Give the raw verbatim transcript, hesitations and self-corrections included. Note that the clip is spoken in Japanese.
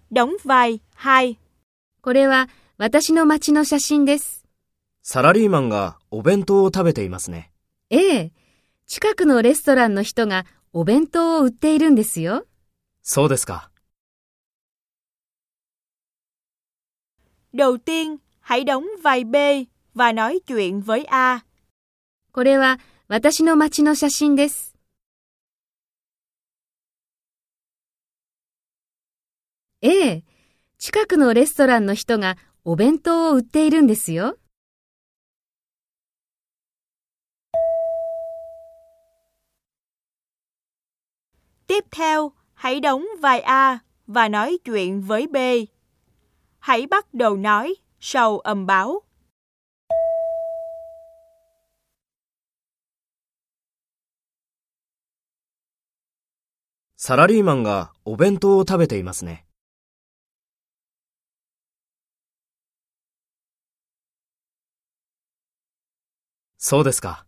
Đóng vai hai. これは私の町の写真です。 サラリーマンがお弁当を食べていますね。 ええ、近くのレストランの人がお弁当を売っているんですよ。 そうですか。 Đầu tiên, hãy đóng vai B và nói chuyện với A. これは私の町の写真です。ええ、近くのレストランの人がお弁当を売っているんですよ。 Tiếp theo, hãy đóng vai A và nói chuyện với B. Hãy bắt đầu nói sau âm báo. サラリーマンがお弁当を食べていますね。そうですか。